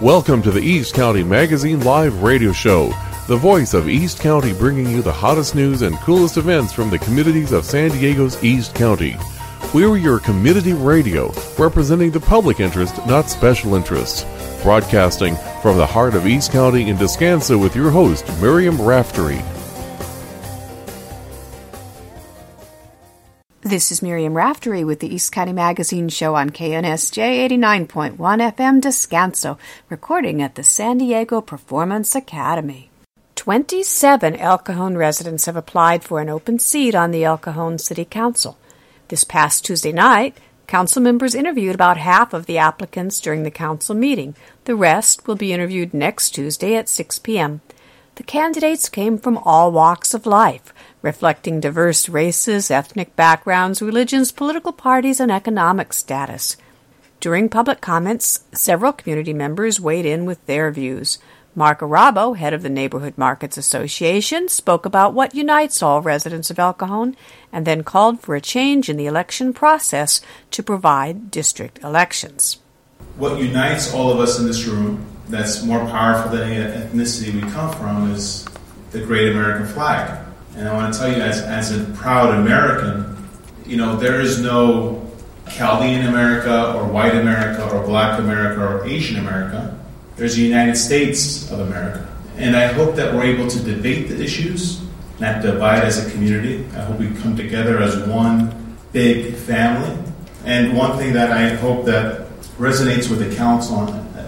Welcome to the East County Magazine Live Radio Show, the voice of East County, bringing you the hottest news and coolest events from the communities of San Diego's East County. We're your community radio, representing the public interest, not special interests. Broadcasting from the heart of East County in Descanso with your host, Miriam Raftery. This is Miriam Raftery with the East County Magazine Show on KNSJ 89.1 FM Descanso, recording at the San Diego Performance Academy. 27 El Cajon residents have applied for an open seat on the El Cajon City Council. This past Tuesday night, council members interviewed about half of the applicants during the council meeting. The rest will be interviewed next Tuesday at 6 p.m. The candidates came from all walks of life, reflecting diverse races, ethnic backgrounds, religions, political parties, and economic status. During public comments, several community members weighed in with their views. Mark Arabo, head of the Neighborhood Markets Association, spoke about what unites all residents of El Cajon and then called for a change in the election process to provide district elections. What unites all of us in this room that's more powerful than any ethnicity we come from is the great American flag. And I want to tell you, as a proud American, there is no Chaldean America or white America or black America or Asian America. There's the United States of America. And I hope that we're able to debate the issues, not divide as a community. I hope we come together as one big family. And one thing that I hope that resonates with the council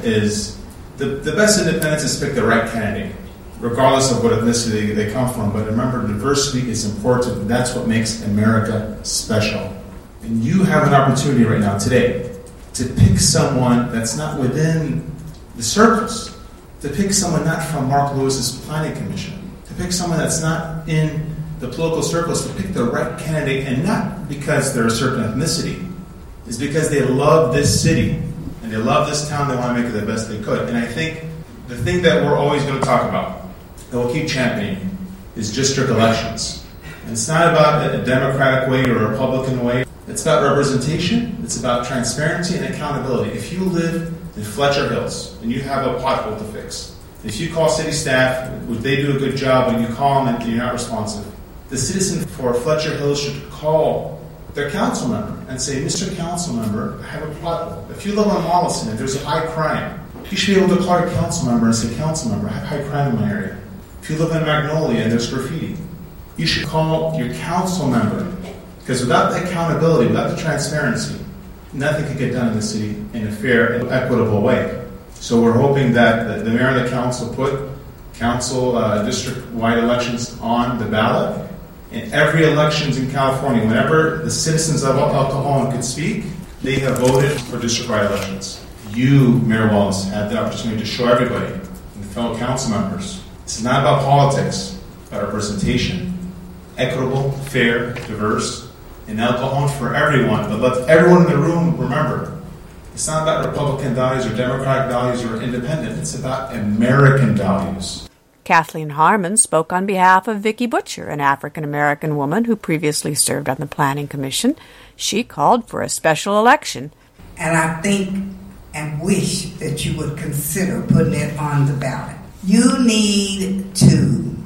is the best independence is pick the right candidate, regardless of what ethnicity they come from. But remember, diversity is important. That's what makes America special. And you have an opportunity right now, today, to pick someone that's not within the circles, to pick someone not from Mark Lewis's Planning Commission, to pick someone that's not in the political circles, to pick the right candidate, and not because they're a certain ethnicity. It's because they love this city, and they love this town, they want to make it the best they could. And I think the thing that we're always going to talk about, that we'll keep championing, is district elections. And it's not about a Democratic way or a Republican way. It's about representation, it's about transparency and accountability. If you live in Fletcher Hills and you have a pothole to fix, if you call city staff, would they do a good job when you call them and you're not responsive? The citizen for Fletcher Hills should call their council member and say, Mr. Council Member, I have a pothole. If you live on Mollison and there's a high crime, you should be able to call your council member and say, Council Member, I have high crime in my area. If you live in Magnolia and there's graffiti, you should call your council member. Because without the accountability, without the transparency, nothing can get done in the city in a fair and equitable way. So we're hoping that the mayor and the council put council district-wide elections on the ballot. In every elections in California, whenever the citizens of El Cajon could speak, they have voted for district-wide elections. You, Mayor Wallace, had the opportunity to show everybody, and the fellow council members, this is not about politics, it's about representation, equitable, fair, diverse, in El Cajon for everyone. But let everyone in the room remember, it's not about Republican values or Democratic values or independent. It's about American values. Kathleen Harmon spoke on behalf of Vicki Butcher, an African-American woman who previously served on the Planning Commission. She called for a special election. And I think and wish that you would consider putting it on the ballot. You need to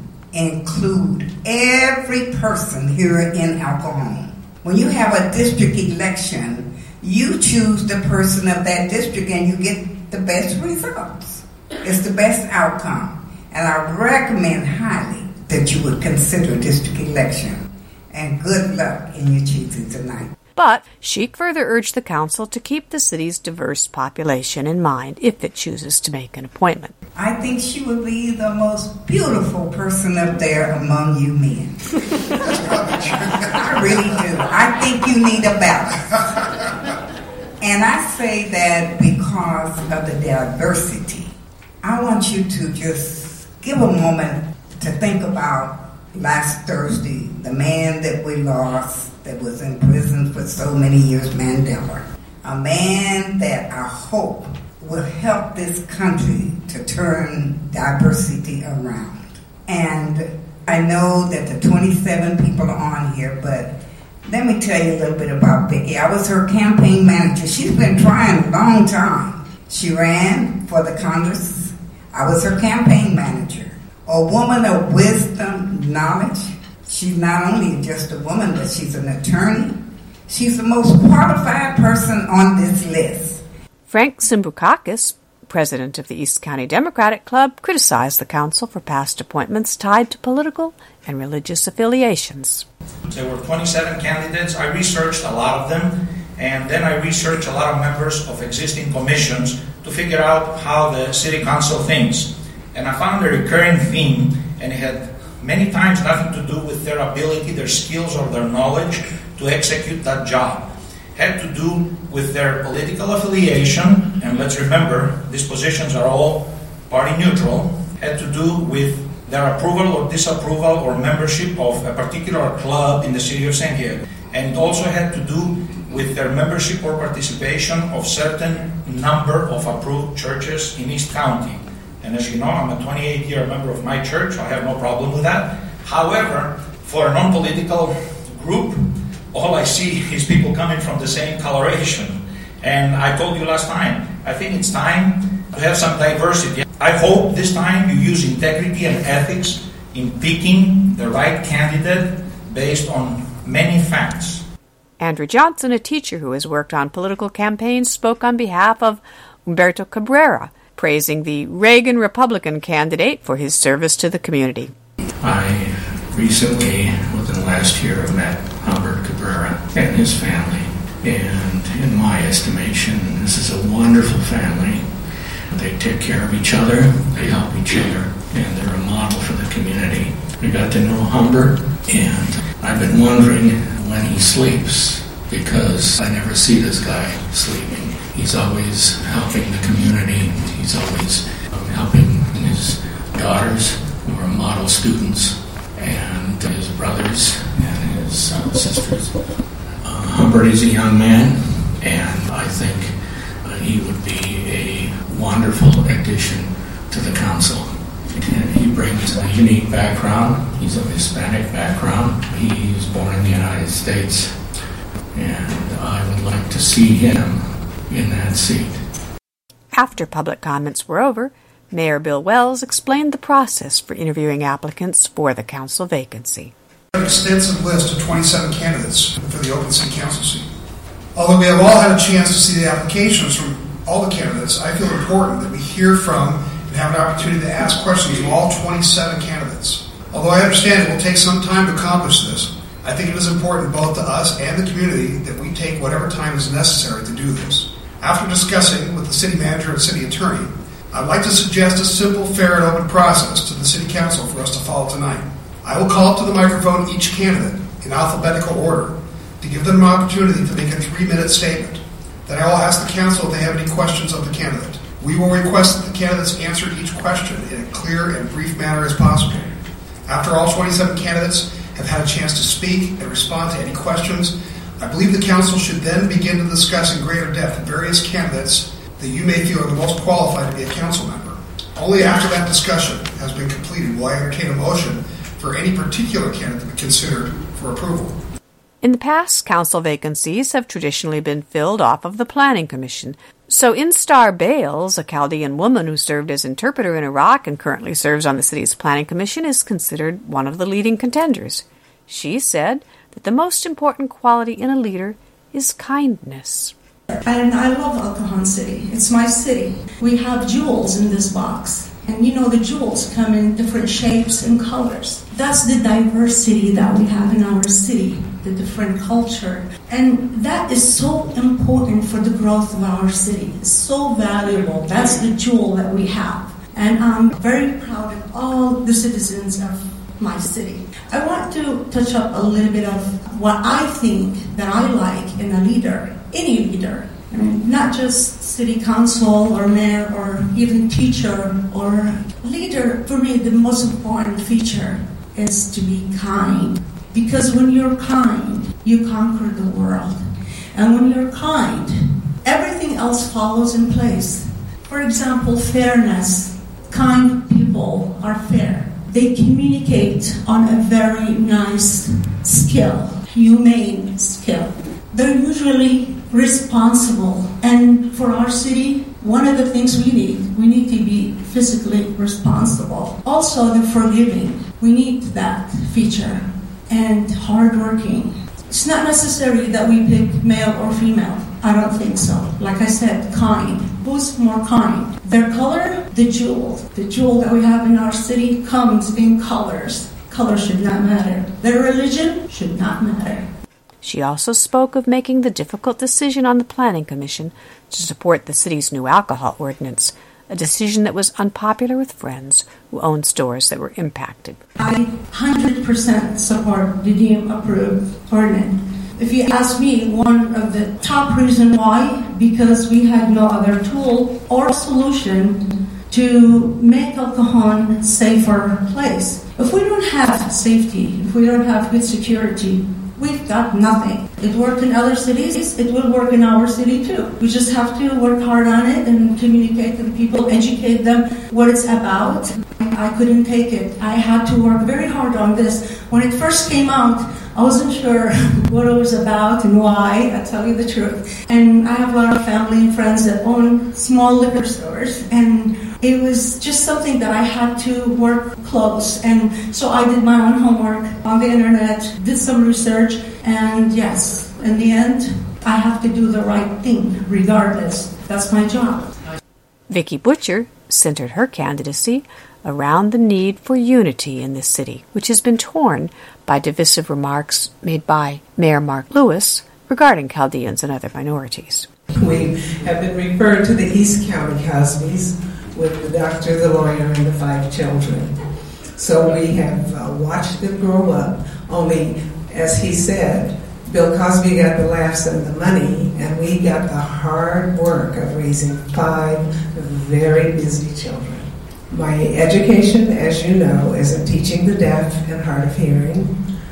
include every person here in El Cajon. When you have a district election, you choose the person of that district and you get the best results. It's the best outcome. And I recommend highly that you would consider district election. And good luck in your choosing tonight. But Sheik further urged the council to keep the city's diverse population in mind if it chooses to make an appointment. I think she would be the most beautiful person up there among you men. I really do. I think you need a balance. And I say that because of the diversity. I want you to just give a moment to think about last Thursday, the man that we lost that was in prison for so many years, Mandela. A man that I hope will help this country to turn diversity around. And I know that the 27 people are on here, but let me tell you a little bit about Vicki. I was her campaign manager. She's been trying a long time. She ran for the Congress. I was her campaign manager. A woman of wisdom, knowledge. She's not only just a woman, but she's an attorney. She's the most qualified person on this list. Frank Simbukakis, president of the East County Democratic Club, criticized the council for past appointments tied to political and religious affiliations. There were 27 candidates. I researched a lot of them, and then I researched a lot of members of existing commissions to figure out how the city council thinks. And I found a recurring theme, and it had many times nothing to do with their ability, their skills, or their knowledge to execute that job. It had to do with their political affiliation, and let's remember, these positions are all party neutral. Had to do with their approval or disapproval or membership of a particular club in the city of San Diego. And it also had to do with their membership or participation of certain number of approved churches in East County. And as you know, I'm a 28-year member of my church, so I have no problem with that. However, for a non-political group, all I see is people coming from the same coloration. And I told you last time, I think it's time to have some diversity. I hope this time you use integrity and ethics in picking the right candidate based on many facts. Andrew Johnson, a teacher who has worked on political campaigns, spoke on behalf of Humberto Cabrera, praising the Reagan Republican candidate for his service to the community. I recently, within the last year, met Humberto Cabrera and his family. And in my estimation, this is a wonderful family. They take care of each other, they help each other, and they're a model for the community. We got to know Humbert, and I've been wondering when he sleeps, because I never see this guy sleeping. He's always helping the community. He's always helping his daughters, who are model students, and his brothers and his sisters. Humbert is a young man, and I think he would be a wonderful addition to the council. And he brings a unique background. He's of Hispanic background. He was born in the United States, and I would like to see him in that seat. After public comments were over, Mayor Bill Wells explained the process for interviewing applicants for the council vacancy. An extensive list of 27 candidates for the open city council seat. Although we have all had a chance to see the applications from all the candidates, I feel important that we hear from and have an opportunity to ask questions of all 27 candidates. Although I understand it will take some time to accomplish this, I think it is important both to us and the community that we take whatever time is necessary to do this. After discussing with the city manager and city attorney, I'd like to suggest a simple, fair, and open process to the city council for us to follow tonight. I will call up to the microphone each candidate in alphabetical order to give them an opportunity to make a 3-minute statement. Then I will ask the council if they have any questions of the candidate. We will request that the candidates answer each question in a clear and brief manner as possible. After all 27 candidates have had a chance to speak and respond to any questions, I believe the council should then begin to discuss in greater depth various candidates that you may feel are the most qualified to be a council member. Only after that discussion has been completed will I entertain a motion for any particular candidate to be considered for approval. In the past, council vacancies have traditionally been filled off of the Planning Commission. So Instar Bales, a Chaldean woman who served as interpreter in Iraq and currently serves on the city's Planning Commission, is considered one of the leading contenders. She said that the most important quality in a leader is kindness. And I love El Cajon City. It's my city. We have jewels in this box. And you know, the jewels come in different shapes and colors. That's the diversity that we have in our city, the different culture. And that is so important for the growth of our city. It's so valuable. That's the jewel that we have. And I'm very proud of all the citizens of my city. I want to touch up a little bit of what I think that I like in a leader, any leader. I mean, not just city council or mayor or even teacher or leader. For me, the most important feature is to be kind. Because when you're kind, you conquer the world. And when you're kind, everything else follows in place. For example, fairness. Kind people are fair. They communicate on a very nice skill, humane skill. they're usually responsible. And for our city, one of the things we need to be physically responsible. Also, the forgiving. We need that feature. And hardworking. It's not necessary that we pick male or female. I don't think so. Like I said, kind. Who's more kind? Their color, the jewel. The jewel that we have in our city comes in colors. Color should not matter. Their religion should not matter. She also spoke of making the difficult decision on the Planning Commission to support the city's new alcohol ordinance, a decision that was unpopular with friends who own stores that were impacted. I 100% support the deemed-approved ordinance. If you ask me, one of the top reasons why, because we had no other tool or solution to make El Cajon a safer place. If we don't have safety, if we don't have good security, we've got nothing. It worked in other cities, it will work in our city too. We just have to work hard on it and communicate to the people, educate them what it's about. I couldn't take it. I had to work very hard on this. When it first came out, I wasn't sure what it was about and why, I'll tell you the truth. And I have a lot of family and friends that own small liquor stores, and it was just something that I had to work close. And so I did my own homework on the internet, did some research, and yes, in the end, I have to do the right thing regardless. That's my job. Vicki Butcher centered her candidacy around the need for unity in this city, which has been torn by divisive remarks made by Mayor Mark Lewis regarding Chaldeans and other minorities. We have been referred to the East County Cosbys with the doctor, the lawyer, and the 5 children. So we have watched them grow up, only, as he said, Bill Cosby got the laughs and the money, and we got the hard work of raising 5 very busy children. My education, as you know, is in teaching the deaf and hard of hearing,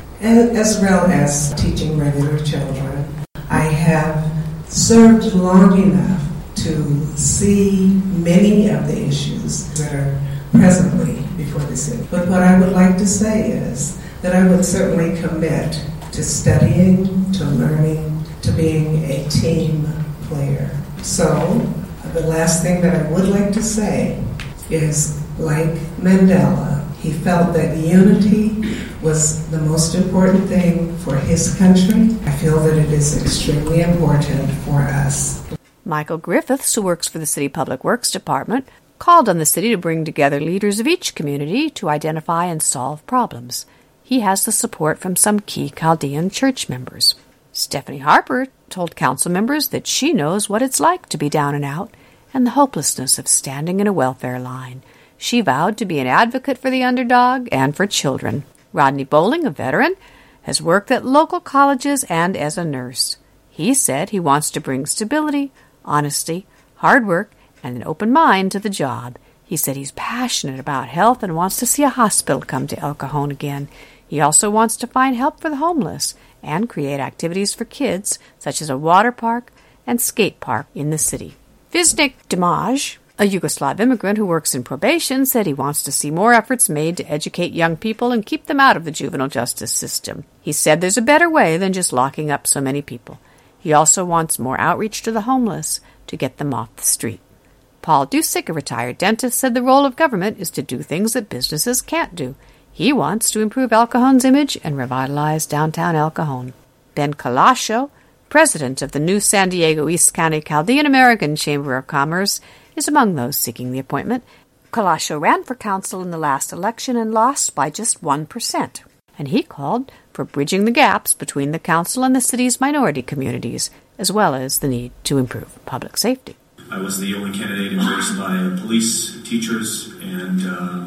as well as teaching regular children. I have served long enough to see many of the issues that are presently before the city. But what I would like to say is that I would certainly commit to studying, to learning, to being a team player. So, the last thing that I would like to say is, like Mandela, he felt that unity was the most important thing for his country. I feel that it is extremely important for us. Michael Griffiths, who works for the City Public Works Department, called on the city to bring together leaders of each community to identify and solve problems. He has the support from some key Chaldean church members. Stephanie Harper told council members that she knows what it's like to be down and out and the hopelessness of standing in a welfare line. She vowed to be an advocate for the underdog and for children. Rodney Bowling, a veteran, has worked at local colleges and as a nurse. He said he wants to bring stability, honesty, hard work, and an open mind to the job. He said he's passionate about health and wants to see a hospital come to El Cajon again. He also wants to find help for the homeless and create activities for kids, such as a water park and skate park in the city. Visnik Dimaj, a Yugoslav immigrant who works in probation, said he wants to see more efforts made to educate young people and keep them out of the juvenile justice system. He said there's a better way than just locking up so many people. He also wants more outreach to the homeless to get them off the street. Paul Dusick, a retired dentist, said the role of government is to do things that businesses can't do. He wants to improve El Cajon's image and revitalize downtown El Cajon. Ben Kalasho, president of the new San Diego East County Chaldean American Chamber of Commerce, is among those seeking the appointment. Kalasho ran for council in the last election and lost by just 1%. And he called for bridging the gaps between the council and the city's minority communities, as well as the need to improve public safety. I was the only candidate embraced by police, teachers, and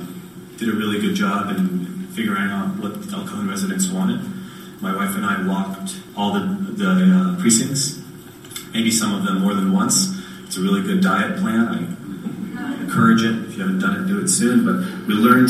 did a really good job in figuring out what El Cajon residents wanted. My wife and I walked all the precincts, maybe some of them more than once. It's a really good diet plan. I encourage it. If you haven't done it, do it soon. But we learned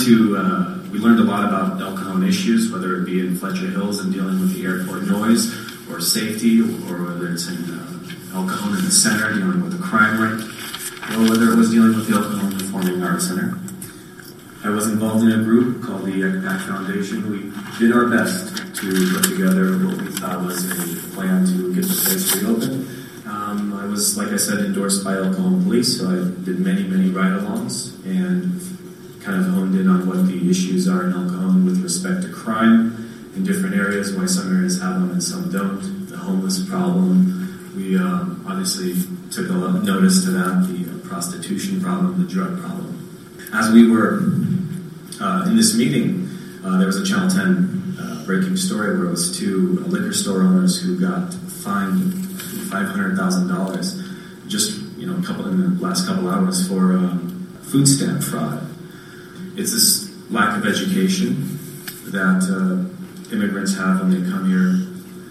a lot about El Cajon issues, whether it be in Fletcher Hills and dealing with the airport noise, or safety, or whether it's in El Cajon in the center dealing with the crime rate, or whether it was dealing with the El Cajon Performing Arts Center. I was involved in a group called the ECPAC Foundation. We did our best to put together what we thought was a plan to get the place reopened. I was, like I said, endorsed by El Cajon Police, so I did many ride-alongs and kind of honed in on what the issues are in El Cajon with respect to crime in different areas, why some areas have them and some don't, the homeless problem. We obviously took a lot of notice to that, the prostitution problem, the drug problem. As we were in this meeting, there was a Channel 10 breaking story where it was two liquor store owners who got fined $500,000 just in the last couple hours for food stamp fraud. It's this lack of education that immigrants have when they come here.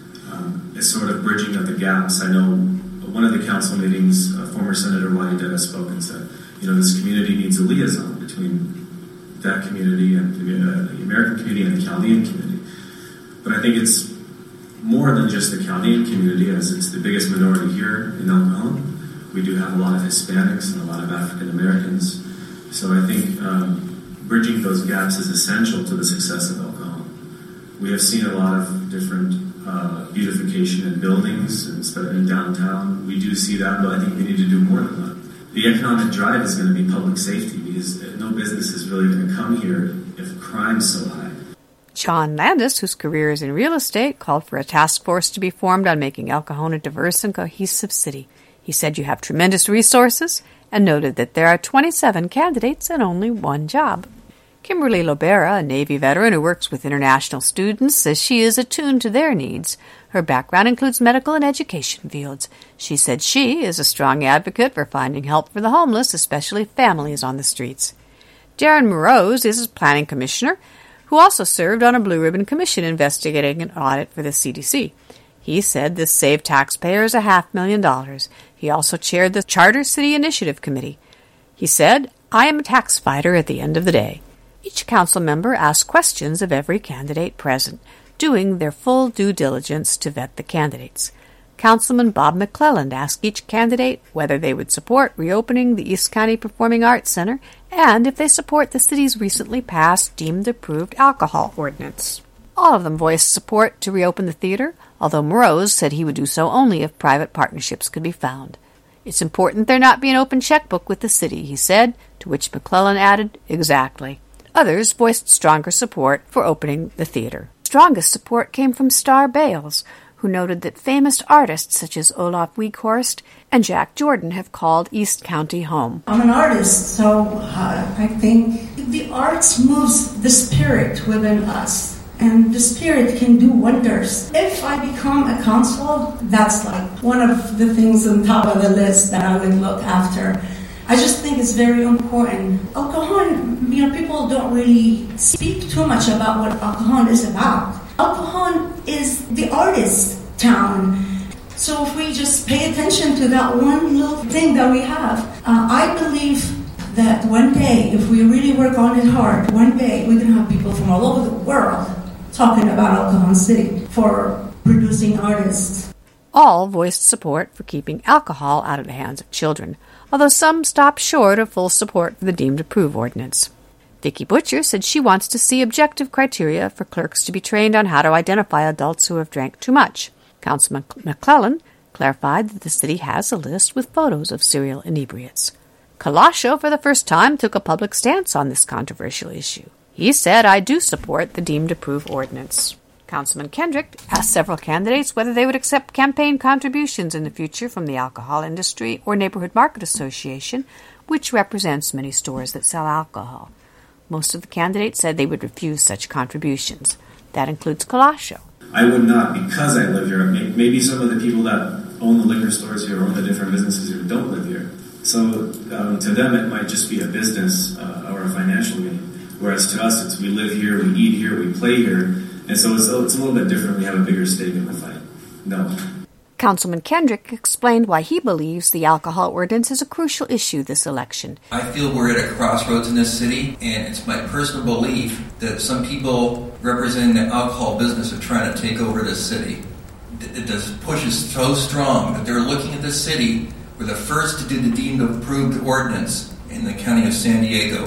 It's sort of bridging of the gaps. I know one of the council meetings, former Senator Wadi Deb spoke and said, this community needs a liaison between that community and the American community and the Chaldean community. But I think it's more than just the Chaldean community, as it's the biggest minority here in El Cajon. We do have a lot of Hispanics and a lot of African Americans. So I think bridging those gaps is essential to the success of El Cajon. We have seen a lot of different beautification in buildings and in downtown. We do see that, but I think we need to do more than that. The economic drive is going to be public safety, because no business is really going to come here if crime's so high. John Landis, whose career is in real estate, called for a task force to be formed on making El Cajon a diverse and cohesive city. He said you have tremendous resources and noted that there are 27 candidates and only one job. Kimberly Lobera, a Navy veteran who works with international students, says she is attuned to their needs. Her background includes medical and education fields. She said she is a strong advocate for finding help for the homeless, especially families on the streets. Darren Moroz is a planning commissioner who also served on a Blue Ribbon Commission investigating an audit for the CDC. He said this saved taxpayers $500,000. He also chaired the Charter City Initiative Committee. He said, "I am a tax fighter at the end of the day." Each council member asked questions of every candidate present, doing their full due diligence to vet the candidates. Councilman Bob McClelland asked each candidate whether they would support reopening the East County Performing Arts Center and if they support the city's recently passed deemed approved alcohol ordinance. All of them voiced support to reopen the theater, although Moroz said he would do so only if private partnerships could be found. "It's important there not be an open checkbook with the city," he said, to which McClellan added, "Exactly." Others voiced stronger support for opening the theater. Strongest support came from Star Bales, who noted that famous artists such as Olaf Weghorst and Jack Jordan have called East County home. I'm an artist, so I think the arts moves the spirit within us, and the spirit can do wonders. If I become a council, that's like one of the things on top of the list that I would look after. I just think it's very important. El Cajon, people don't really speak too much about what El Cajon is about. El Cajon is the artist town. So if we just pay attention to that one little thing that we have, I believe that one day, if we really work on it hard, one day we're going to have people from all over the world talking about El Cajon City for producing artists. All voiced support for keeping alcohol out of the hands of children, although some stopped short of full support for the deemed approved ordinance. Vicki Butcher said she wants to see objective criteria for clerks to be trained on how to identify adults who have drank too much. Councilman McClellan clarified that the city has a list with photos of serial inebriates. Kalasho, for the first time, took a public stance on this controversial issue. He said, "I do support the deemed approved ordinance." Councilman Kendrick asked several candidates whether they would accept campaign contributions in the future from the Alcohol Industry or Neighborhood Market Association, which represents many stores that sell alcohol. Most of the candidates said they would refuse such contributions. That includes Kalasho. I would not, because I live here. Maybe some of the people that own the liquor stores here, own the different businesses here, don't live here. So to them, it might just be a business or a financial gain. Whereas to us, it's we live here, we eat here, we play here. And so it's a little bit different. We have a bigger stake in the fight. No. Councilman Kendrick explained why he believes the alcohol ordinance is a crucial issue this election. I feel we're at a crossroads in this city, and it's my personal belief that some people representing the alcohol business are trying to take over this city. This push is so strong that they're looking at this city. We're the first to do the deemed approved ordinance in the county of San Diego.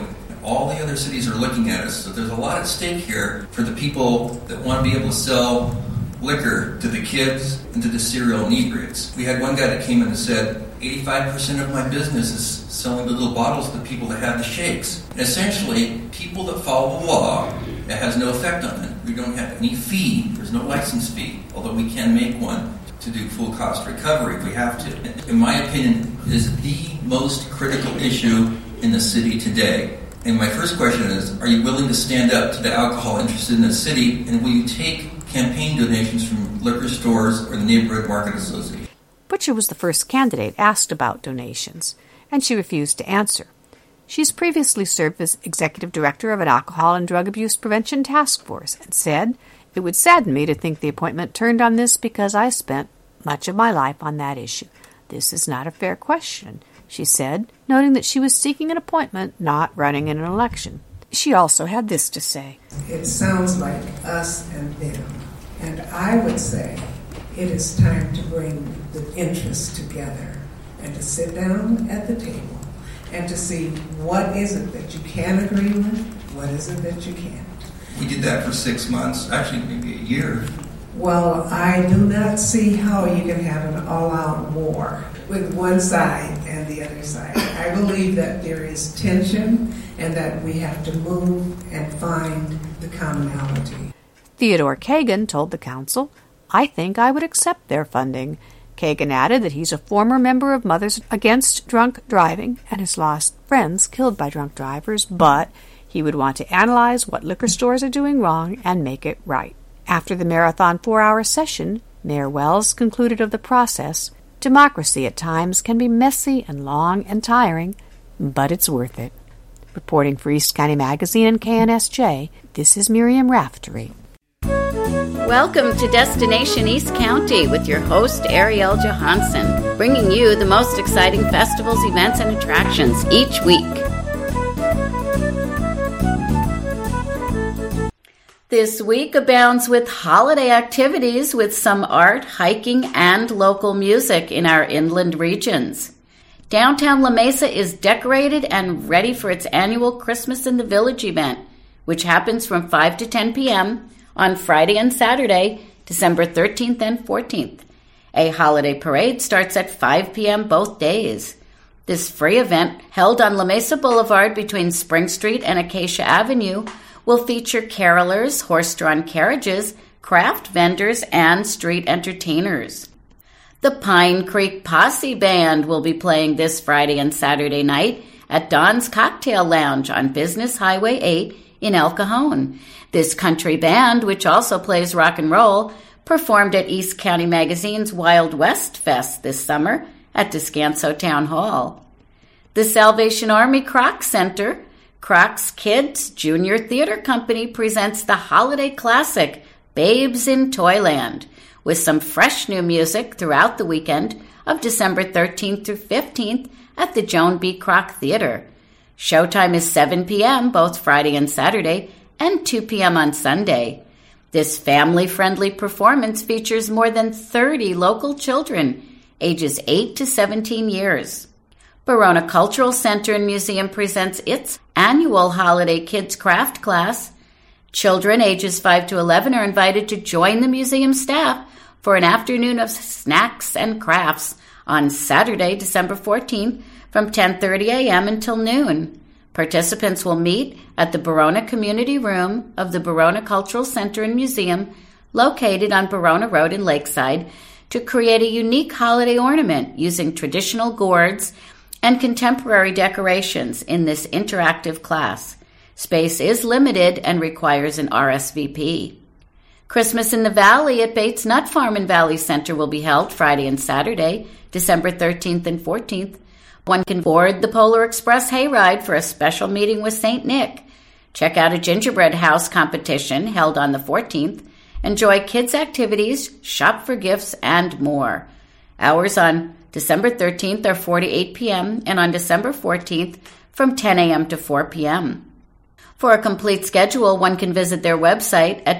All the other cities are looking at us. So there's a lot at stake here for the people that want to be able to sell liquor to the kids and to the serial inebriates. We had one guy that came in and said, 85% of my business is selling the little bottles to the people that have the shakes. And essentially, people that follow the law, it has no effect on them. We don't have any fee. There's no license fee, although we can make one to do full cost recovery if we have to. In my opinion, it is the most critical issue in the city today. And my first question is, are you willing to stand up to the alcohol interests in the city, and will you take campaign donations from liquor stores or the Neighborhood Market Association? Butcher was the first candidate asked about donations, and she refused to answer. She's previously served as executive director of an alcohol and drug abuse prevention task force and said, "It would sadden me to think the appointment turned on this because I spent much of my life on that issue. This is not a fair question," she said, noting that she was seeking an appointment, not running in an election. She also had this to say. It sounds like us and them. And I would say it is time to bring the interests together and to sit down at the table and to see what is it that you can agree with, what is it that you can't. We did that for 6 months, actually maybe a year. Well, I do not see how you can have an all-out war with one side and the other side. I believe that there is tension and that we have to move and find the commonality. Theodore Kagan told the council, "I think I would accept their funding." Kagan added that he's a former member of Mothers Against Drunk Driving and has lost friends killed by drunk drivers, but he would want to analyze what liquor stores are doing wrong and make it right. After the marathon 4-hour session, Mayor Wells concluded of the process, "Democracy at times can be messy and long and tiring, but it's worth it." Reporting for East County Magazine and KNSJ, this is Miriam Raftery. Welcome to Destination East County with your host, Ariel Johansson, bringing you the most exciting festivals, events, and attractions each week. This week abounds with holiday activities with some art, hiking, and local music in our inland regions. Downtown La Mesa is decorated and ready for its annual Christmas in the Village event, which happens from 5 to 10 p.m. on Friday and Saturday, December 13th and 14th. A holiday parade starts at 5 p.m. both days. This free event, held on La Mesa Boulevard between Spring Street and Acacia Avenue, will feature carolers, horse-drawn carriages, craft vendors, and street entertainers. The Pine Creek Posse Band will be playing this Friday and Saturday night at Don's Cocktail Lounge on Business Highway 8 in El Cajon. This country band, which also plays rock and roll, performed at East County Magazine's Wild West Fest this summer at Descanso Town Hall. The Salvation Army Kroc Center, Kroc's Kids Junior Theater Company, presents the holiday classic Babes in Toyland with some fresh new music throughout the weekend of December 13th through 15th at the Joan B. Kroc Theater. Showtime is 7 p.m. both Friday and Saturday and 2 p.m. on Sunday. This family-friendly performance features more than 30 local children, ages 8 to 17 years. Verona Cultural Center and Museum presents its annual Holiday Kids Craft Class. Children ages 5 to 11 are invited to join the museum staff for an afternoon of snacks and crafts on Saturday, December 14th from 10:30 a.m. until noon. Participants will meet at the Verona Community Room of the Verona Cultural Center and Museum, located on Verona Road in Lakeside, to create a unique holiday ornament using traditional gourds and contemporary decorations in this interactive class. Space is limited and requires an RSVP. Christmas in the Valley at Bates Nut Farm and Valley Center will be held Friday and Saturday, December 13th and 14th. One can board the Polar Express hayride for a special meeting with St. Nick, check out a gingerbread house competition held on the 14th, enjoy kids' activities, shop for gifts, and more. Hours on December 13th are 4 to 8 p.m. and on December 14th from 10 a.m. to 4 p.m. For a complete schedule, one can visit their website at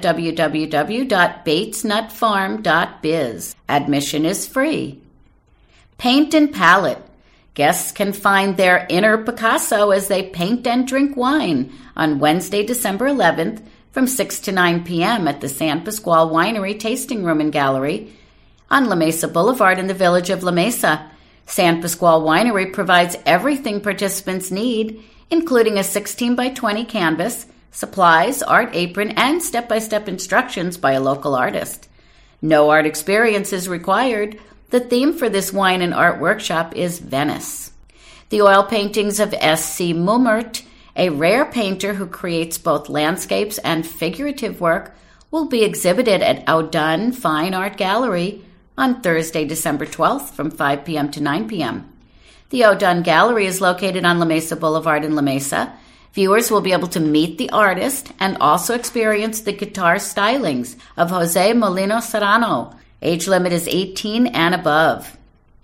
www.batesnutfarm.biz. Admission is free. Paint and Palette. Guests can find their inner Picasso as they paint and drink wine on Wednesday, December 11th from 6 to 9 p.m. at the San Pasqual Winery Tasting Room and Gallery on La Mesa Boulevard in the village of La Mesa. San Pasqual Winery provides everything participants need, including a 16 by 20 canvas, supplies, art apron, and step-by-step instructions by a local artist. No art experience is required. The theme for this wine and art workshop is Venice. The oil paintings of S.C. Mummert, a rare painter who creates both landscapes and figurative work, will be exhibited at Audun Fine Art Gallery on Thursday, December 12th from 5 p.m. to 9 p.m. The Audun Gallery is located on La Mesa Boulevard in La Mesa. Viewers will be able to meet the artist and also experience the guitar stylings of Jose Molino Serrano. Age limit is 18 and above.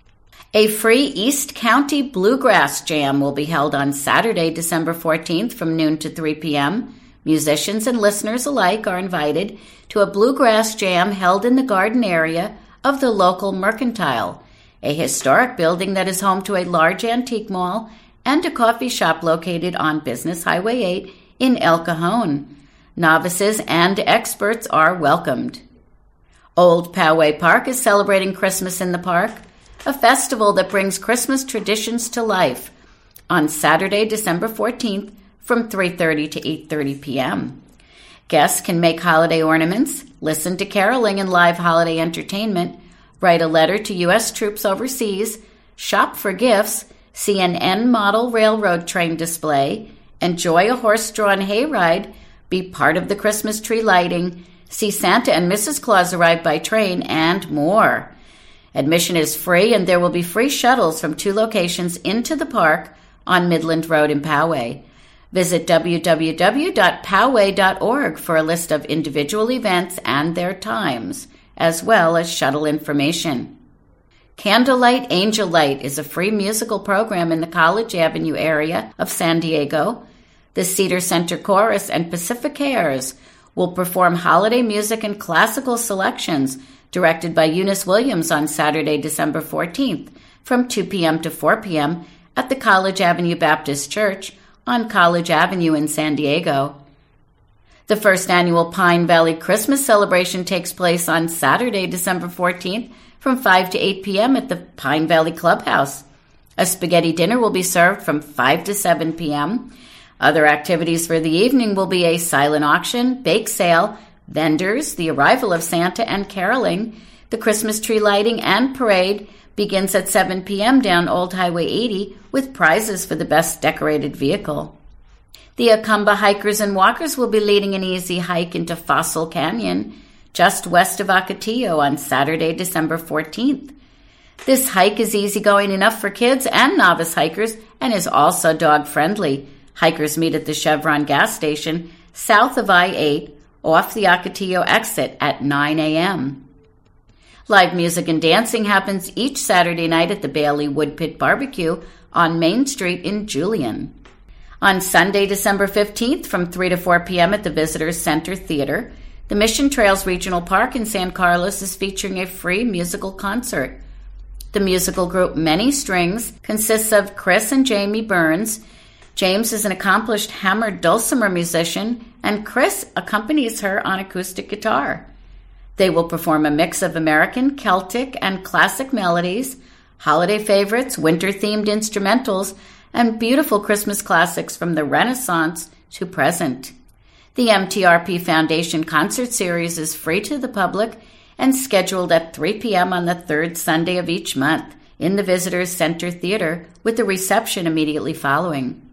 A free East County Bluegrass Jam will be held on Saturday, December 14th from noon to 3 p.m. Musicians and listeners alike are invited to a bluegrass jam held in the garden area of the local Mercantile, a historic building that is home to a large antique mall and a coffee shop located on Business Highway 8 in El Cajon. Novices and experts are welcomed. Old Poway Park is celebrating Christmas in the Park, a festival that brings Christmas traditions to life, on Saturday, December 14th from 3:30 to 8:30 p.m. Guests can make holiday ornaments, listen to caroling and live holiday entertainment, write a letter to U.S. troops overseas, shop for gifts, see an N model railroad train display, enjoy a horse-drawn hayride, be part of the Christmas tree lighting, see Santa and Mrs. Claus arrive by train, and more. Admission is free, and there will be free shuttles from 2 locations into the park on Midland Road in Poway. Visit www.poway.org for a list of individual events and their times, as well as shuttle information. Candlelight Angel Light is a free musical program in the College Avenue area of San Diego. The Cedar Center Chorus and Pacific Airs will perform holiday music and classical selections directed by Eunice Williams on Saturday, December 14th from 2 p.m. to 4 p.m. at the College Avenue Baptist Church on College Avenue in San Diego. The first annual Pine Valley Christmas celebration takes place on Saturday, December 14th from 5 to 8 p.m. at the Pine Valley Clubhouse. A spaghetti dinner will be served from 5 to 7 p.m. Other activities for the evening will be a silent auction, bake sale, vendors, the arrival of Santa and caroling. The Christmas tree lighting and parade begins at 7 p.m. down Old Highway 80 with prizes for the best decorated vehicle. The Acumba hikers and walkers will be leading an easy hike into Fossil Canyon, just west of Ocotillo on Saturday, December 14th. This hike is easygoing enough for kids and novice hikers and is also dog-friendly. Hikers meet at the Chevron gas station south of I-8 off the Ocotillo exit at 9 a.m. Live music and dancing happens each Saturday night at the Bailey Woodpit Barbecue on Main Street in Julian. On Sunday, December 15th from 3 to 4 p.m. at the Visitors Center Theater, the Mission Trails Regional Park in San Carlos is featuring a free musical concert. The musical group Many Strings consists of Chris and Jamie Burns. James is an accomplished hammered dulcimer musician, and Chris accompanies her on acoustic guitar. They will perform a mix of American, Celtic, and classic melodies, holiday favorites, winter-themed instrumentals, and beautiful Christmas classics from the Renaissance to present. The MTRP Foundation Concert Series is free to the public and scheduled at 3 p.m. on the third Sunday of each month in the Visitors Center Theater, with a reception immediately following.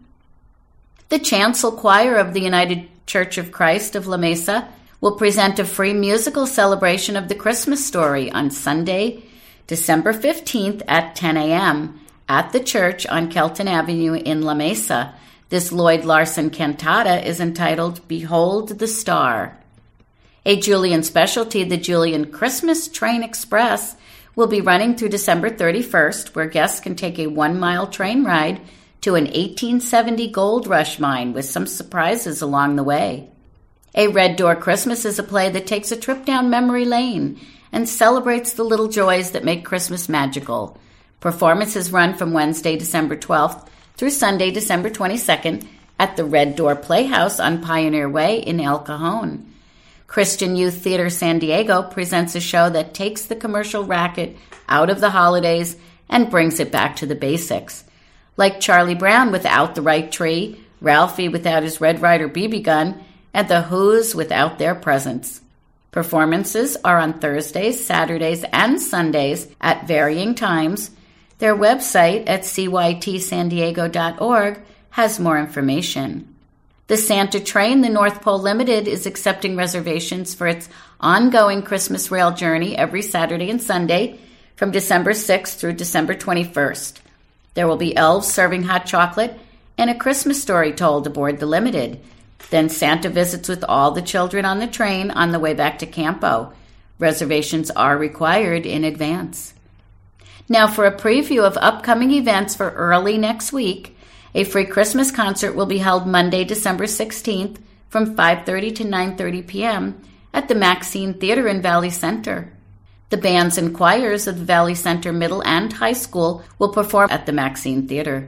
The Chancel Choir of the United Church of Christ of La Mesa will present a free musical celebration of the Christmas story on Sunday, December 15th at 10 a.m. at the church on Kelton Avenue in La Mesa. This Lloyd Larson cantata is entitled Behold the Star. A Julian specialty, the Julian Christmas Train Express, will be running through December 31st, where guests can take a 1-mile train ride to an 1870 gold rush mine with some surprises along the way. A Red Door Christmas is a play that takes a trip down memory lane and celebrates the little joys that make Christmas magical. Performances run from Wednesday, December 12th through Sunday, December 22nd at the Red Door Playhouse on Pioneer Way in El Cajon. Christian Youth Theater San Diego presents a show that takes the commercial racket out of the holidays and brings it back to the basics. Like Charlie Brown without the right tree, Ralphie without his Red Ryder BB gun, and the Who's without their presents. Performances are on Thursdays, Saturdays, and Sundays at varying times. Their website at cytsandiego.org has more information. The Santa Train, the North Pole Limited, is accepting reservations for its ongoing Christmas rail journey every Saturday and Sunday from December 6th through December 21st. There will be elves serving hot chocolate and a Christmas story told aboard the Limited. Then Santa visits with all the children on the train on the way back to Campo. Reservations are required in advance. Now for a preview of upcoming events for early next week, a free Christmas concert will be held Monday, December 16th from 5:30 to 9:30 p.m. at the Maxine Theater in Valley Center. The bands and choirs of the Valley Center Middle and High School will perform at the Maxine Theater.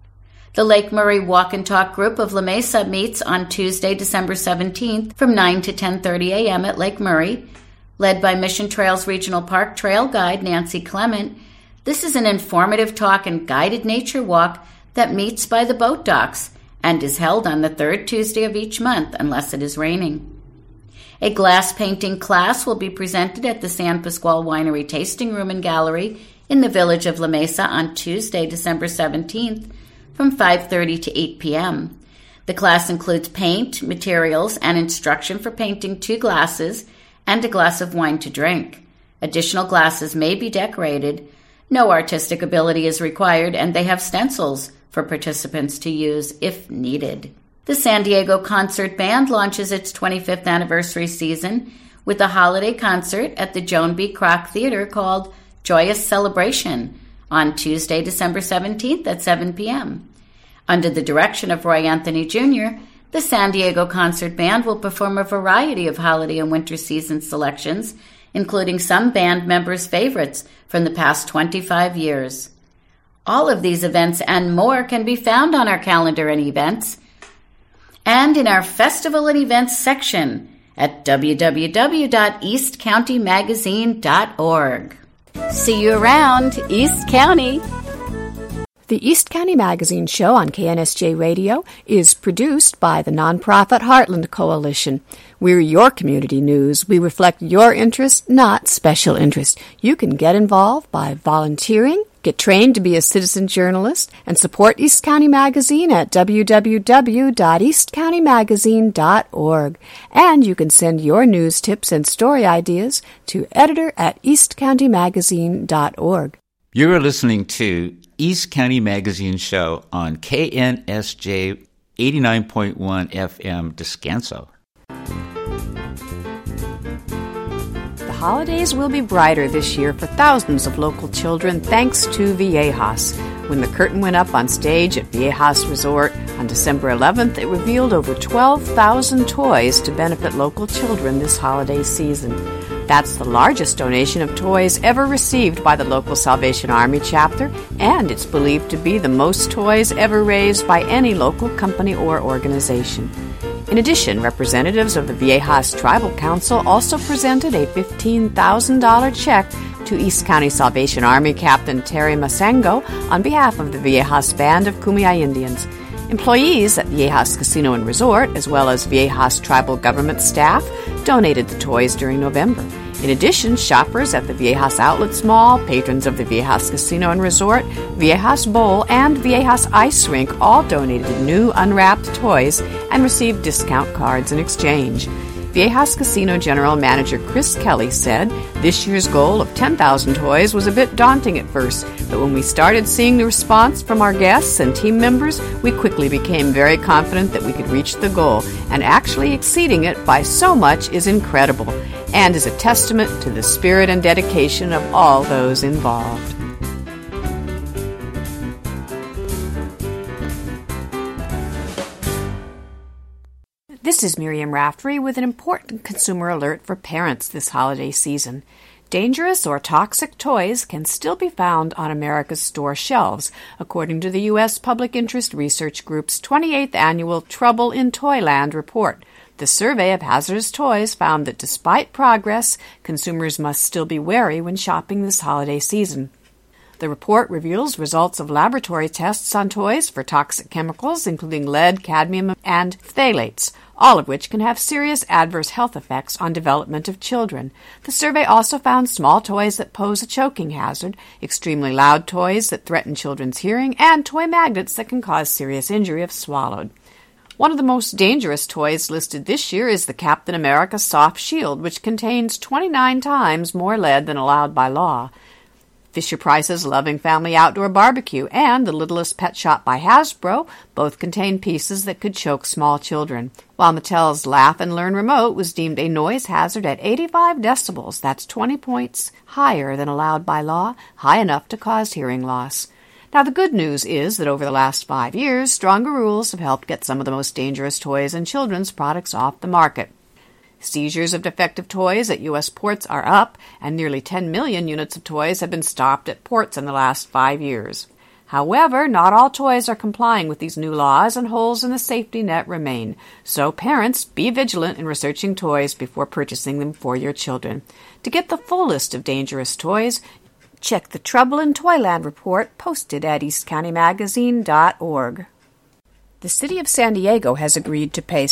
The Lake Murray Walk and Talk group of La Mesa meets on Tuesday, December 17th from 9 to 10:30 a.m. at Lake Murray. Led by Mission Trails Regional Park Trail Guide Nancy Clement, this is an informative talk and guided nature walk that meets by the boat docks and is held on the third Tuesday of each month unless it is raining. A glass painting class will be presented at the San Pasqual Winery Tasting Room and Gallery in the village of La Mesa on Tuesday, December 17th from 5:30 to 8 p.m. The class includes paint, materials, and instruction for painting 2 glasses and a glass of wine to drink. Additional glasses may be decorated. No artistic ability is required, and they have stencils for participants to use if needed. The San Diego Concert Band launches its 25th anniversary season with a holiday concert at the Joan B. Kroc Theater called Joyous Celebration on Tuesday, December 17th at 7 p.m. Under the direction of Roy Anthony Jr., the San Diego Concert Band will perform a variety of holiday and winter season selections, including some band members' favorites from the past 25 years. All of these events and more can be found on our calendar and events and in our Festival and Events section at www.eastcountymagazine.org. See you around, East County! The East County Magazine Show on KNSJ Radio is produced by the nonprofit Heartland Coalition. We're your community news. We reflect your interest, not special interest. You can get involved by volunteering, get trained to be a citizen journalist, and support East County Magazine at www.eastcountymagazine.org. And you can send your news tips and story ideas to editor@eastcountymagazine.org. You're listening to East County Magazine Show on KNSJ 89.1 FM Descanso. The holidays will be brighter this year for thousands of local children thanks to Viejas. When the curtain went up on stage at Viejas Resort on December 11th, it revealed over 12,000 toys to benefit local children this holiday season. That's the largest donation of toys ever received by the local Salvation Army chapter, and it's believed to be the most toys ever raised by any local company or organization. In addition, representatives of the Viejas Tribal Council also presented a $15,000 check to East County Salvation Army Captain Terry Masango on behalf of the Viejas Band of Kumeyaay Indians. Employees at Viejas Casino and Resort, as well as Viejas tribal government staff, donated the toys during November. In addition, shoppers at the Viejas Outlets Mall, patrons of the Viejas Casino and Resort, Viejas Bowl, and Viejas Ice Rink all donated new unwrapped toys and received discount cards in exchange. Viejas Casino General Manager Chris Kelly said this year's goal of 10,000 toys was a bit daunting at first, but when we started seeing the response from our guests and team members, we quickly became very confident that we could reach the goal, and actually exceeding it by so much is incredible and is a testament to the spirit and dedication of all those involved. This is Miriam Raftery with an important consumer alert for parents this holiday season. Dangerous or toxic toys can still be found on America's store shelves, according to the U.S. Public Interest Research Group's 28th annual Trouble in Toyland report. The survey of hazardous toys found that despite progress, consumers must still be wary when shopping this holiday season. The report reveals results of laboratory tests on toys for toxic chemicals, including lead, cadmium, and phthalates, all of which can have serious adverse health effects on development of children. The survey also found small toys that pose a choking hazard, extremely loud toys that threaten children's hearing, and toy magnets that can cause serious injury if swallowed. One of the most dangerous toys listed this year is the Captain America Soft Shield, which contains 29 times more lead than allowed by law. Fisher-Price's Loving Family Outdoor Barbecue and The Littlest Pet Shop by Hasbro both contain pieces that could choke small children, while Mattel's Laugh and Learn Remote was deemed a noise hazard at 85 decibels. That's 20 points higher than allowed by law, high enough to cause hearing loss. Now, the good news is that over the last 5 years, stronger rules have helped get some of the most dangerous toys and children's products off the market. Seizures of defective toys at U.S. ports are up, and nearly 10 million units of toys have been stopped at ports in the last 5 years. However, not all toys are complying with these new laws, and holes in the safety net remain. So parents, be vigilant in researching toys before purchasing them for your children. To get the full list of dangerous toys, check the Trouble in Toyland report posted at eastcountymagazine.org. The City of San Diego has agreed to pay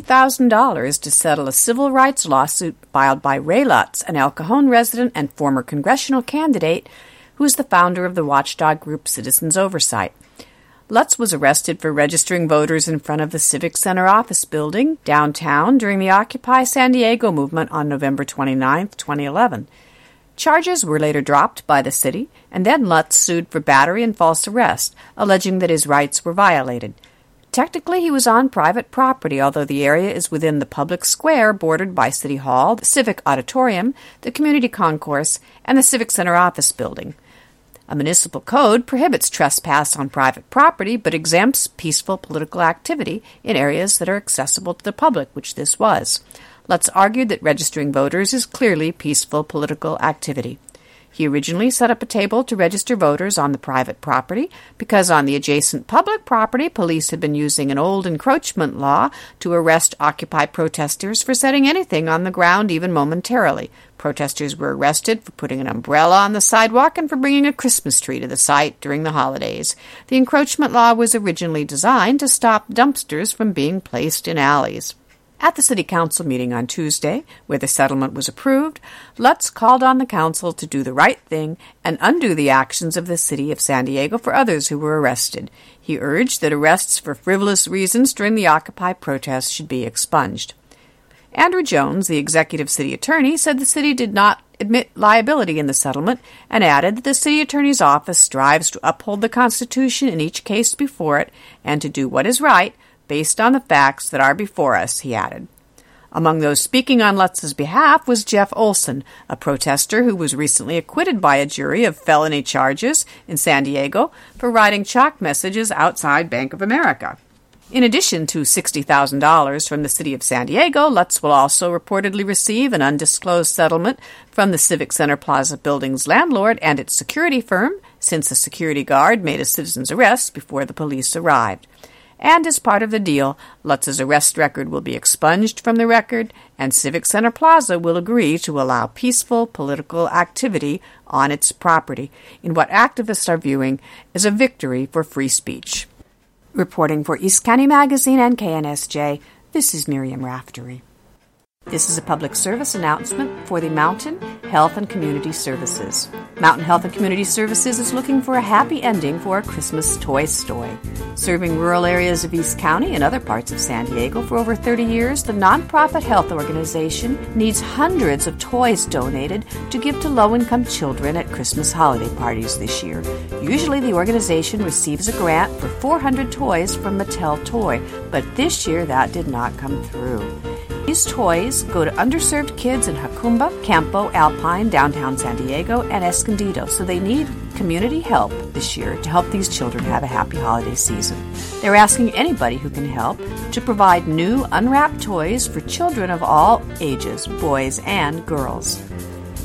$60,000 to settle a civil rights lawsuit filed by Ray Lutz, an El Cajon resident and former congressional candidate who is the founder of the watchdog group Citizens Oversight. Lutz was arrested for registering voters in front of the Civic Center office building downtown during the Occupy San Diego movement on November 29, 2011. Charges were later dropped by the city, and then Lutz sued for battery and false arrest, alleging that his rights were violated. Technically, he was on private property, although the area is within the public square bordered by City Hall, the Civic Auditorium, the Community Concourse, and the Civic Center office building. A municipal code prohibits trespass on private property, but exempts peaceful political activity in areas that are accessible to the public, which this was. Lutz argued that registering voters is clearly peaceful political activity. He originally set up a table to register voters on the private property because on the adjacent public property, police had been using an old encroachment law to arrest Occupy protesters for setting anything on the ground, even momentarily. Protesters were arrested for putting an umbrella on the sidewalk and for bringing a Christmas tree to the site during the holidays. The encroachment law was originally designed to stop dumpsters from being placed in alleys. At the City Council meeting on Tuesday, where the settlement was approved, Lutz called on the Council to do the right thing and undo the actions of the City of San Diego for others who were arrested. He urged that arrests for frivolous reasons during the Occupy protests should be expunged. Andrew Jones, the executive city attorney, said the city did not admit liability in the settlement and added that the city attorney's office strives to uphold the Constitution in each case before it and to do what is right, based on the facts that are before us, he added. Among those speaking on Lutz's behalf was Jeff Olson, a protester who was recently acquitted by a jury of felony charges in San Diego for writing chalk messages outside Bank of America. In addition to $60,000 from the City of San Diego, Lutz will also reportedly receive an undisclosed settlement from the Civic Center Plaza building's landlord and its security firm, since a security guard made a citizen's arrest before the police arrived. And as part of the deal, Lutz's arrest record will be expunged from the record, and Civic Center Plaza will agree to allow peaceful political activity on its property, in what activists are viewing as a victory for free speech. Reporting for East County Magazine and KNSJ, this is Miriam Raftery. This is a public service announcement for the Mountain Health and Community Services. Mountain Health and Community Services is looking for a happy ending for a Christmas toy story. Serving rural areas of East County and other parts of San Diego for over 30 years, the nonprofit health organization needs hundreds of toys donated to give to low-income children at Christmas holiday parties this year. Usually the organization receives a grant for 400 toys from Mattel Toy, but this year that did not come through. These toys go to underserved kids in Jacumba, Campo, Alpine, downtown San Diego, and Escondido, so they need community help this year to help these children have a happy holiday season. They're asking anybody who can help to provide new unwrapped toys for children of all ages, boys and girls.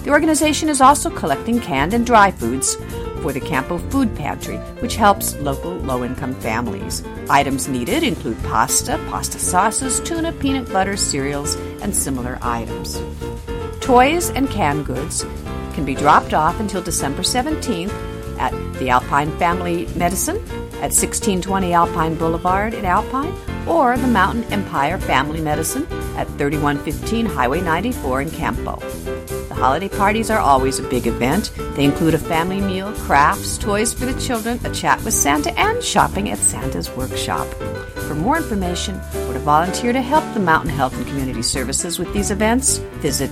The organization is also collecting canned and dry foods for the Campo Food Pantry, which helps local low-income families. Items needed include pasta, pasta sauces, tuna, peanut butter, cereals, and similar items. Toys and canned goods can be dropped off until December 17th at the Alpine Family Medicine at 1620 Alpine Boulevard in Alpine, or the Mountain Empire Family Medicine at 3115 Highway 94 in Campo. The holiday parties are always a big event. They include a family meal, crafts, toys for the children, a chat with Santa, and shopping at Santa's Workshop. For more information or to volunteer to help the Mountain Health and Community Services with these events, visit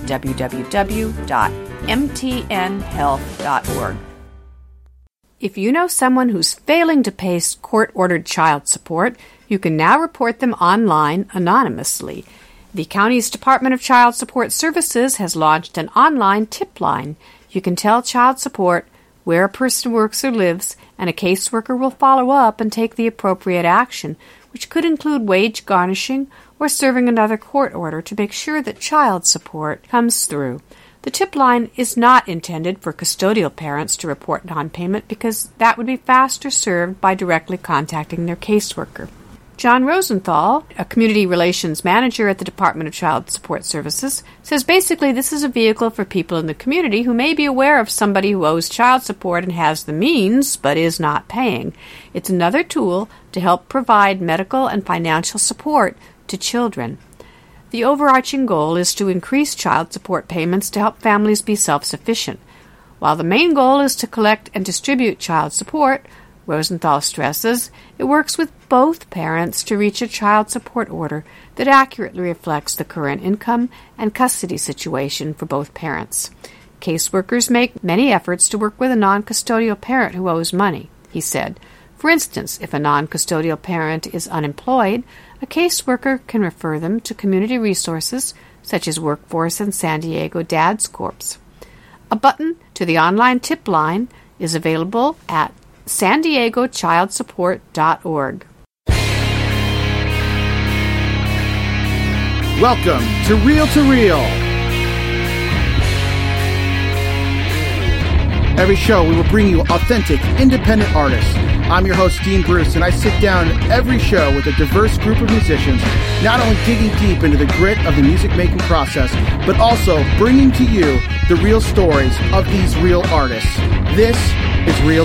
www.mtnhealth.org. If you know someone who's failing to pay court-ordered child support, you can now report them online anonymously. The county's Department of Child Support Services has launched an online tip line. You can tell child support where a person works or lives, and a caseworker will follow up and take the appropriate action, which could include wage garnishing or serving another court order to make sure that child support comes through. The tip line is not intended for custodial parents to report non-payment because that would be faster served by directly contacting their caseworker. John Rosenthal, a community relations manager at the Department of Child Support Services, says basically this is a vehicle for people in the community who may be aware of somebody who owes child support and has the means but is not paying. It's another tool to help provide medical and financial support to children. The overarching goal is to increase child support payments to help families be self-sufficient. While the main goal is to collect and distribute child support, Rosenthal stresses, it works with both parents to reach a child support order that accurately reflects the current income and custody situation for both parents. Caseworkers make many efforts to work with a non-custodial parent who owes money, he said. For instance, if a non-custodial parent is unemployed, a caseworker can refer them to community resources such as Workforce and San Diego Dads Corps. A button to the online tip line is available at SanDiegoChildSupport.org. Welcome to Real. Every show we will bring you authentic, independent artists. I'm your host, Dean Bruce, and I sit down every show with a diverse group of musicians, not only digging deep into the grit of the music-making process, but also bringing to you the real stories of these real artists. This is Real.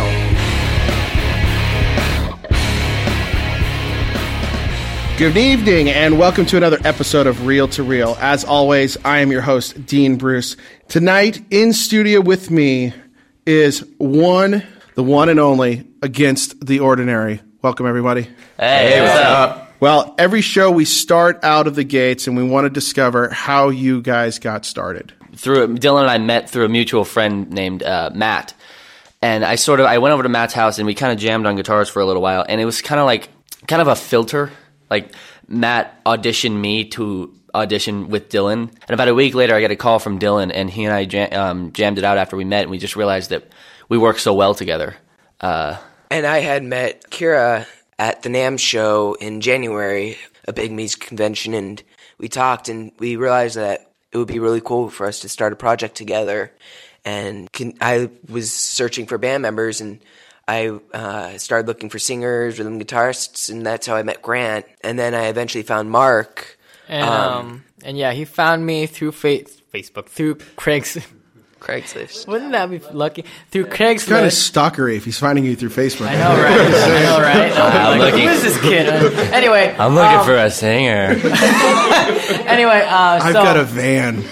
Good evening, and welcome to another episode of Real. As always, I am your host, Dean Bruce. Tonight, in studio with me is the one and only Against the Ordinary. Welcome, everybody. Hey, what's up? Well, every show we start out of the gates, and we want to discover how you guys got started. Dylan and I met through a mutual friend named Matt, and I went over to Matt's house, and we kind of jammed on guitars for a little while, and it was kind of a filter. Like, Matt auditioned me to audition with Dylan, and about a week later I got a call from Dylan, and he and I jammed it out after we met, and we just realized that we work so well together. And I had met Kira at the NAMM show in January, a big music convention, and we talked, and we realized that it would be really cool for us to start a project together. And I was searching for band members, and I started looking for singers, rhythm guitarists, and that's how I met Grant. And then I eventually found Mark. And yeah, he found me through Facebook, through Craigslist. Wouldn't that be lucky? Through Craigslist. It's kind of stalkery if he's finding you through Facebook. I know, right? I'm like, who is this kid? Anyway. I'm looking for a singer. Anyway, I've got a van.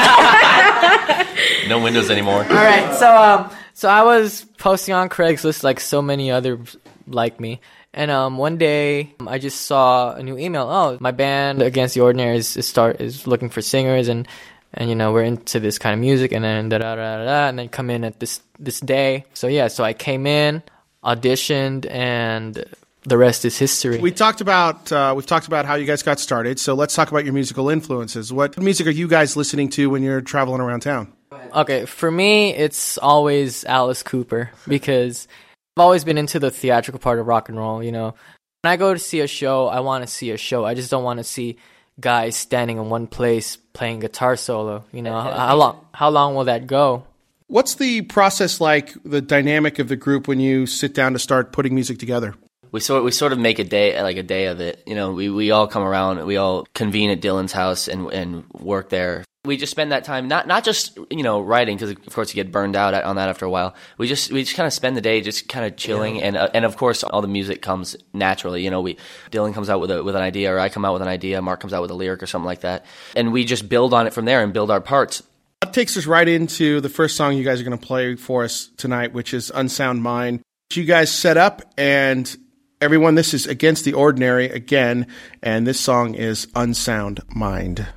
No windows anymore. All right, so I was posting on Craigslist like so many others like me. And one day, I just saw a new email. Oh, my band Against the Ordinary is looking for singers, and you know, we're into this kind of music, and then and then come in at this day. So yeah, so I came in, auditioned, and the rest is history. We've talked about how you guys got started. So let's talk about your musical influences. What music are you guys listening to when you're traveling around town? Okay, for me, it's always Alice Cooper, because I've always been into the theatrical part of rock and roll, you know. When I go to see a show, I want to see a show. I just don't want to see guys standing in one place playing guitar solo. You know, how long will that go? What's the process like, the dynamic of the group when you sit down to start putting music together? We sort of make a day of it. You know, we all come around, we all convene at Dylan's house and work there. We just spend that time not just, you know, writing, because of course you get burned out on that after a while. We just kind of spend the day just kind of chilling, and of course all the music comes naturally. You know, Dylan comes out with an idea, or I come out with an idea, Mark comes out with a lyric or something like that, and we just build on it from there and build our parts. That takes us right into the first song you guys are going to play for us tonight, which is Unsound Mind. You guys set up, and everyone, this is Against the Ordinary again, and this song is Unsound Mind.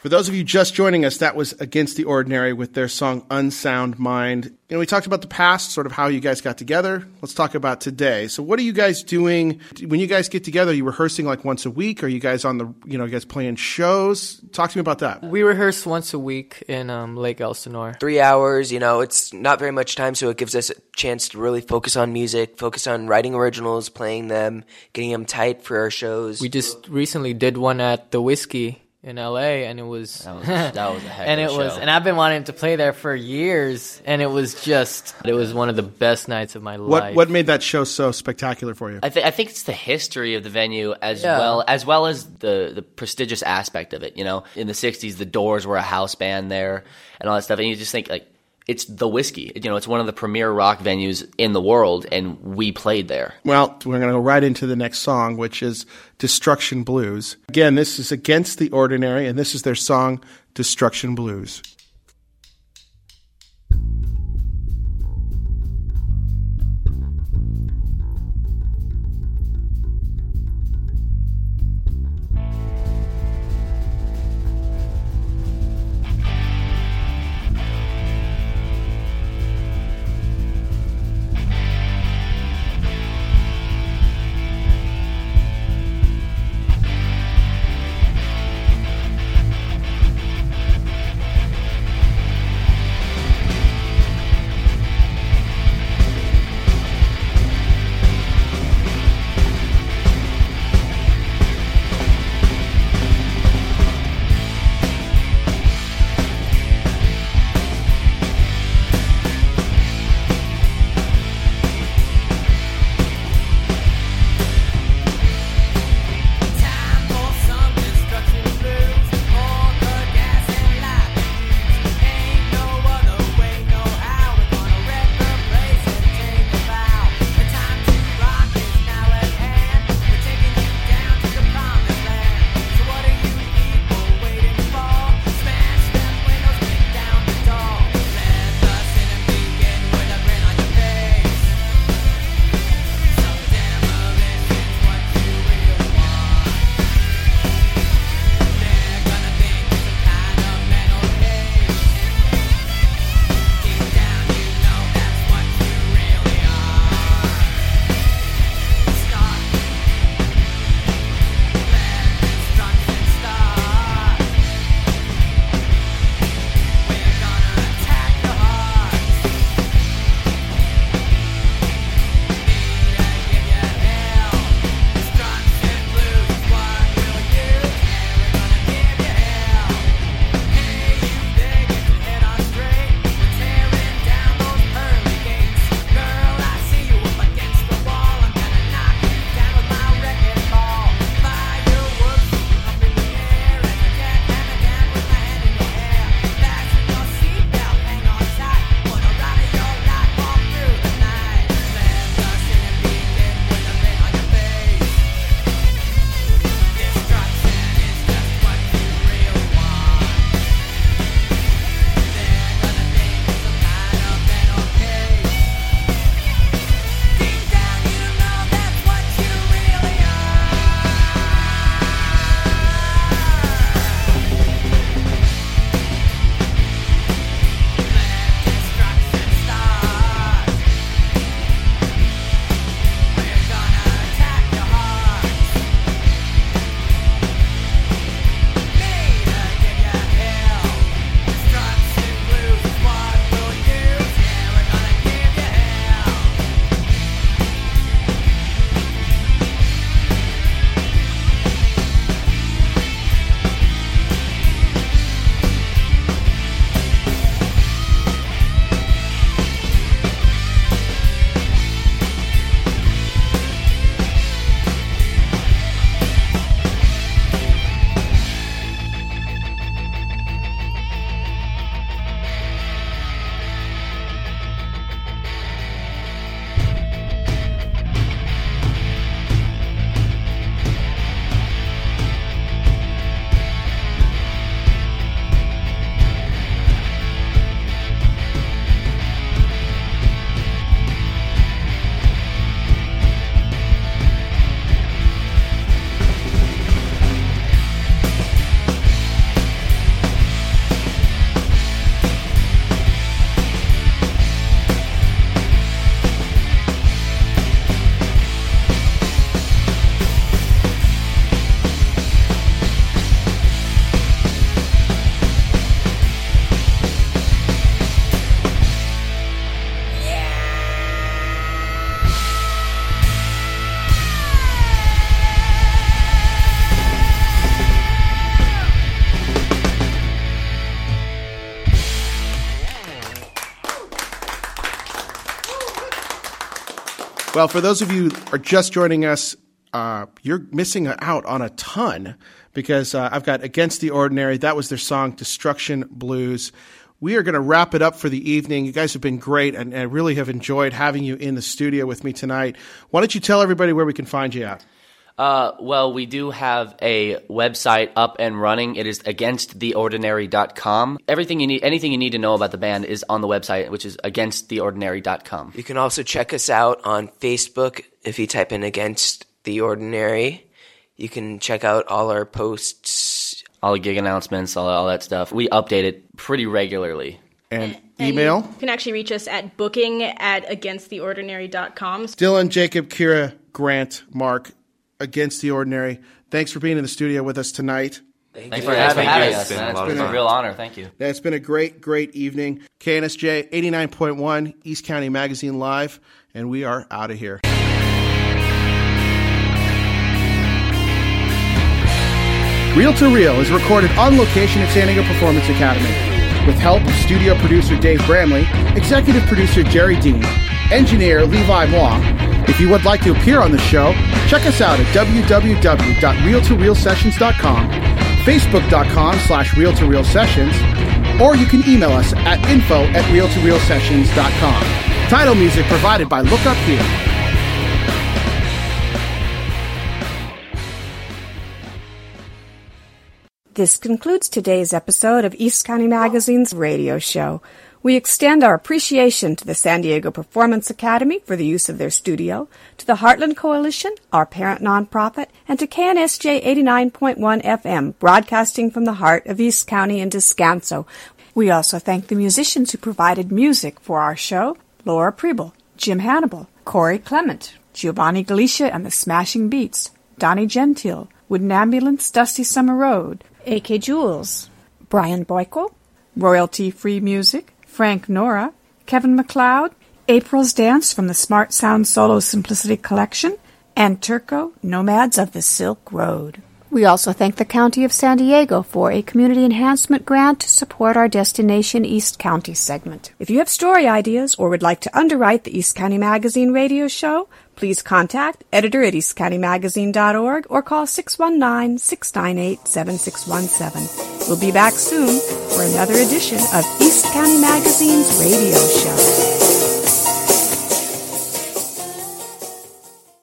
For those of you just joining us, that was Against the Ordinary with their song Unsound Mind. We talked about the past, sort of how you guys got together. Let's talk about today. So what are you guys doing? When you guys get together, are you rehearsing like once a week? Are you guys on the, you guys playing shows? Talk to me about that. We rehearse once a week in Lake Elsinore. 3 hours, it's not very much time, so it gives us a chance to really focus on music, focus on writing originals, playing them, getting them tight for our shows. We just recently did one at the Whiskey in LA, and it was that was a heck of a show. And I've been wanting to play there for years, and it was one of the best nights of my life. What made that show so spectacular for you? I think it's the history of the venue as well as the prestigious aspect of it. In the 60s, the Doors were a house band there and all that stuff, and you just think like, it's the Whiskey. It's one of the premier rock venues in the world, and we played there. Well, we're going to go right into the next song, which is Destruction Blues. Again, this is Against the Ordinary, and this is their song, Destruction Blues. Well, for those of you who are just joining us, you're missing out on a ton because I've got Against the Ordinary. That was their song, Destruction Blues. We are going to wrap it up for the evening. You guys have been great, and I really have enjoyed having you in the studio with me tonight. Why don't you tell everybody where we can find you at? Well, we do have a website up and running. It is againsttheordinary.com. Anything you need to know about the band is on the website, which is againsttheordinary.com. You can also check us out on Facebook if you type in Against the Ordinary. You can check out all our posts. All the gig announcements, all that stuff. We update it pretty regularly. And email? You can actually reach us at booking@againsttheordinary.com. Dylan, Jacob, Kira, Grant, Mark, Against the Ordinary. Thanks for being in the studio with us tonight. Thanks for having us. It's been a real honor. Thank you. It's been a great, great evening. KNSJ 89.1 East County Magazine Live, and we are out of here. Reel to Reel is recorded on location at San Diego Performance Academy with help of studio producer Dave Bramley, executive producer Jerry Dean, engineer Levi Moir. If you would like to appear on the show, check us out at www.reeltoreelsessions.com, facebook.com/reeltoreelsessions, or you can email us at info@reeltoreelsessions.com. Title music provided by Look Up Here. This concludes today's episode of East County Magazine's radio show. We extend our appreciation to the San Diego Performance Academy for the use of their studio, to the Heartland Coalition, our parent nonprofit, and to KNSJ 89.1 FM, broadcasting from the heart of East County and Descanso. We also thank the musicians who provided music for our show: Laura Preble, Jim Hannibal, Corey Clement, Giovanni Galicia and the Smashing Beats, Donnie Gentile, Wooden Ambulance, Dusty Summer Road, A.K. Jules, Brian Boyko, Royalty-Free Music, Frank Nora, Kevin MacLeod, April's Dance from the Smart Sound Solo Simplicity Collection, and Turco, Nomads of the Silk Road. We also thank the County of San Diego for a community enhancement grant to support our Destination East County segment. If you have story ideas or would like to underwrite the East County Magazine radio show, please contact editor@eastcountymagazine.org or call 619-698-7617. We'll be back soon for another edition of East County Magazine's radio show.